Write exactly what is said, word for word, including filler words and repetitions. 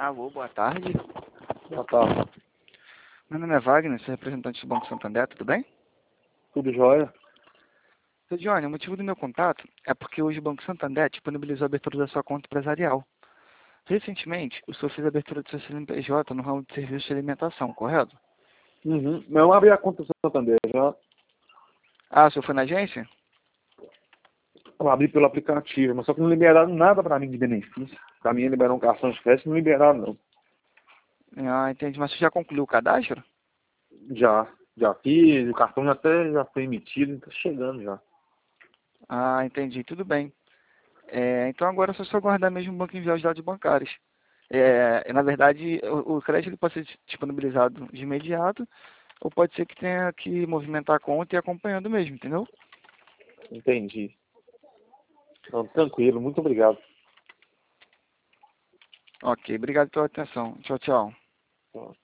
Alô, boa tarde. Boa tarde. Meu nome é Wagner, sou representante do Banco Santander, tudo bem? Tudo jóia? Seu Johnny, o motivo do meu contato é porque hoje o Banco Santander disponibilizou a abertura da sua conta empresarial. Recentemente, o senhor fez a abertura do seu C N P J no ramo de serviços de alimentação, correto? Uhum. Mas eu abri a conta do Santander já. Ah, o senhor foi na agência? Eu abri pelo aplicativo, mas só que não liberaram nada pra mim de benefício. Pra mim liberaram um cartão de crédito, não liberaram não. Ah, entendi. Mas você já concluiu o cadastro? Já, já fiz, o cartão já até já foi emitido, tá chegando já. Ah, entendi. Tudo bem. É, então agora é só aguardar mesmo o banco enviar os dados bancários. É, na verdade, o, o crédito ele pode ser disponibilizado de imediato, ou pode ser que tenha que movimentar a conta e ir acompanhando mesmo, entendeu? Entendi. Então, tranquilo, muito obrigado. Ok, obrigado pela atenção. Tchau, tchau. Tá.